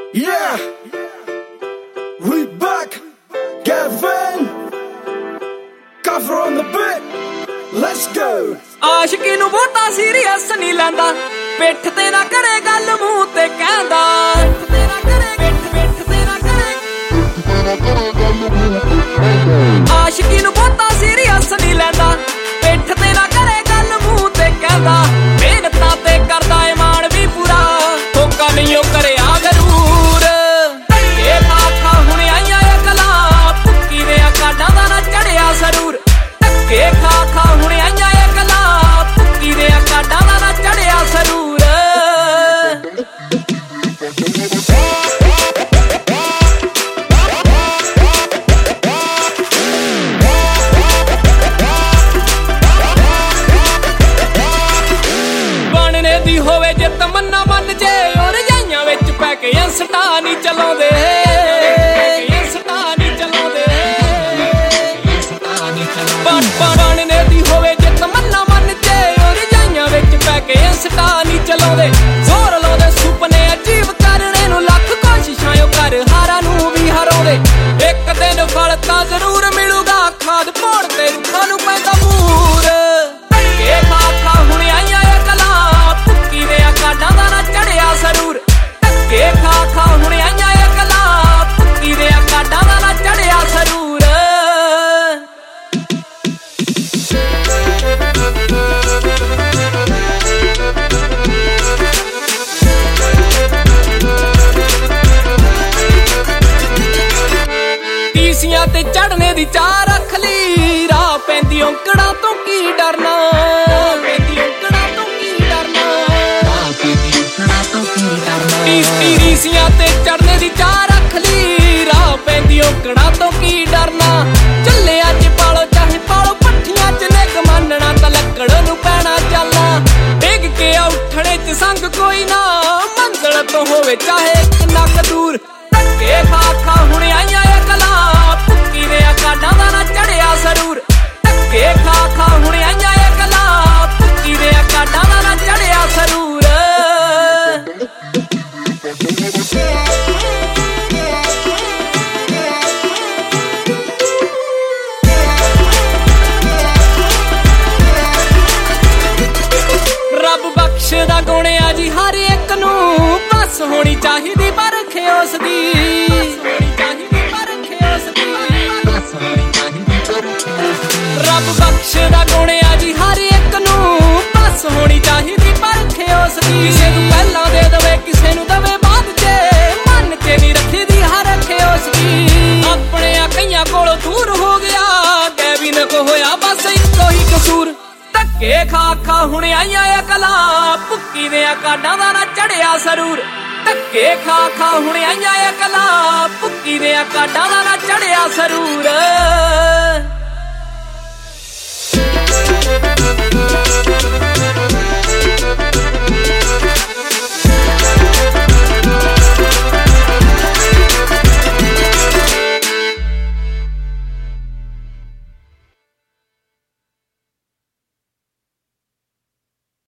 Yeah, we back. Gavin, cover on the beat. Let's go. ਆਸ਼ਕੀ ਨੂੰ ਬਹੁਤਾ serious ਨਹੀਂ ਲੈਂਦਾ, ਪਿੱਠ ਤੇ ਨਾ ਕਰੇ ਗੱਲ ਮੂੰਹ ਤੇ ਕਹਿੰਦਾ। ਆਸ਼ਕੀ ਨੂੰ ਬਹੁਤਾ ਸੀਰੀਅਸ ਨਹੀਂ ਲੈਂਦਾ, ਪਿੱਠ ਤੇ ਨਾ ਕਰੇ ਗੱਲ ਮੂੰਹ ਤੇ ਕਹਿੰਦਾ। ਮਿਹਨਤਾਂ ਤੇ ਕਰਦਾ ਏ ਮਾਣ ਵੀ ਪੂਰਾ, ਧੋਖਾ ਨਹੀਂ ਉਹ ਕਰਿਆ ਜ਼ਰੂਰ। ਧੱਕੇ ਖਾ ਖਾ ਹੁਣ ਆਈਆਂ ਇਹ ਗੱਲਾਂ, ਭੁੱਕੀ ਦੇ ਕਾਡਾਂ ਦਾ ਨਾ ਚੜਿਆ ਸਰੂਰ। ਧੱਕੇ ਖਾ ਖਾ ਹੁਣ ਆਈਆਂ ਇਹ ਗੱਲਾਂ, ਭੁੱਕੀ ਦੇ ਕਾਡਾਂ ਦਾ ਨਾ ਚੜਿਆ ਸਰੂਰ। ਦੀ ਹੋਵੇ ਜੇ ਤਮੰਨਾ ਮੰਨ ਜੇ, ਉਹ ਰਜਾਈਆਂ ਵਿੱਚ ਪੈ ਕੇ ਇੰਸਟਾ ਨਹੀਂ ਚਲਾਉਂਦੇ। ਬਣਨੇ ਦੀ ਹੋਵੇ ਜੇ ਤਮੰਨਾ ਮੰਨ ਜੇ, ਉਹ ਰਜਾਈਆਂ ਵਿੱਚ ਪੈ ਕੇ ਇੰਸਟਾ ਨਹੀਂ ਚਲਾਉਂਦੇ। ਜ਼ੋਰ ਲਾਉਂਦੇ ਸੁਪਨੇ ਅਜੀਬ ਕਰਨੇ ਨੂੰ, ਲੱਖ ਕੋਸ਼ਿਸ਼ਾਂ ਉਹ ਕਰ ਹਾਰਾਂ ਨੂੰ ਵੀ ਹਰਾਉਂਦੇ। ਇੱਕ ਦਿਨ ਫਲ ਤਾਂ ਜ਼ਰੂਰ ਮਿਲੂਗਾ, ਖਾਦ ਪਾਉਣ ਤੇ ਰੁੱਖਾਂ ਨੂੰ ਪੈਂਦਾ ਮੂਰ। ਧੱਕੇ ਖਾ ਖਾ ਹੁਣ ਆਈਆਂ ਇਹ ਗੱਲਾਂ, ਭੁੱਕੀ ਦੇ ਕਾਡਾਂ ਦਾ ਨਾ ਚੜਿਆ ਸਰੂਰ। ਧੱਕੇ ਖਾ ਖਾ ਹੁਣ ਆਈਆਂ ਇਹ ਗੱਲਾਂ, ਭੁੱਕੀ ਦੇ ਕਾਡਾਂ ਦਾ ਨਾ ਚੜਿਆ ਸਰੂਰ। ਟੀਸੀਆਂ ਤੇ ਚੜਨੇ ਦੀ ਚਾਹ ਰੱਖ ਲਈ, ਰਾਹ ਪੈਂਦੀ ਔਂਕੜਾਂ ਤੋਂ ਕੀ ਡਰਨਾ। ਟੀਸੀਆਂ ਤੇ ਚੜਨੇ ਦੀ ਚਾਹ ਰੱਖ ਲਈ, ਰਾਹ ਪੈਂਦੀ ਔਂਕੜਾਂ ਤੋਂ ਕੀ ਡਰਨਾ। ਚੱਲਿਆ ਚ ਪਾਲੋ ਚਾਹੇ ਪਾਲੋ ਪੱਠੀਆਂ ਚ, ਨਿੱਘ ਮੰਨਣਾ ਤਾਂ ਲੱਕੜ ਨੂੰ ਪੈਣਾ ਚੱਲਣਾ। ਡਿੱਗ ਕੇ ਉੱਠਣੇ ਚ ਸੰਗ ਕੋਈ ਨਾ, ਮੰਜ਼ਲ ਤੋਂ ਹੋਵੇ ਚਾਹੇ ਨੱਕ ਦੂਰ। ਧੱਕੇ ਖਾ ਖਾ ਹੁਣ ਆਈਆਂ ਇਹ ਗੱਲਾਂ, ਭੁੱਕੀ ਦੇ ਕਾਡਾਂ ਦਾ ਨਾ ਚੜਿਆ ਸਰੂਰ। ਧੱਕੇ ਖਾ ਖਾ ਹੁਣ ਆਈਆਂ ਇਹ ਗੱਲਾਂ, ਭੁੱਕੀ ਦੇ ਕਾਡਾਂ ਦਾ ਨਾ ਚੜਿਆ ਸਰੂਰ। ਰੱਬ ਬਖਸ਼ਦਾ ਗੁਣਿਆ ਜੀ ਹਰ ਇੱਕ ਨੂੰ, ਬਸ ਹੋਣੀ ਚਾਹੀਦੀ ਪਰਖ ਉਸਦੀ। ਰੱਬ ਬਖਸ਼ਦਾ ਗੁਣਿਆ ਜੀ ਹਰ ਇੱਕ ਨੂੰ, ਬਸ ਹੋਣੀ ਚਾਹੀਦੀ ਪਰਖ ਉਸਦੀ। ਕਿਸੇ ਨੂੰ ਪਹਿਲਾਂ ਦੇ ਦਵੇ, ਕਿਸੇ ਨੂੰ ਦਵੇ ਬਾਅਦ ਚ, ਮਨ ਚ ਨਹੀਂ ਰੱਖੀ ਦੀ ਹਰਖ ਉਸਦੀ। ਆਪਣਿਆਂ ਕਈਆਂ ਕੋਲੋਂ ਦੂਰ ਹੋ ਗਿਆ, ਗੈਵਿਨ ਕੋ ਹੋਇਆ ਬਸ ਇੱਕੋ ਹੀ ਕਸੂਰ। ਧੱਕੇ ਖਾ ਖਾ ਹੁਣ ਆਈਆਂ ਇਹ ਗੱਲਾਂ, ਭੁੱਕੀ ਦੇ ਕਾਡਾਂ ਦਾ ਨਾ ਚੜਿਆ ਸਰੂਰ। ਧੱਕੇ ਖਾ ਖਾ ਹੁਣ ਆਈਆਂ ਇਹ ਗੱਲਾਂ, ਭੁੱਕੀ ਦੇ ਕਾਡਾਂ ਦਾ ਨਾ ਚੜਿਆ ਸਰੂਰ।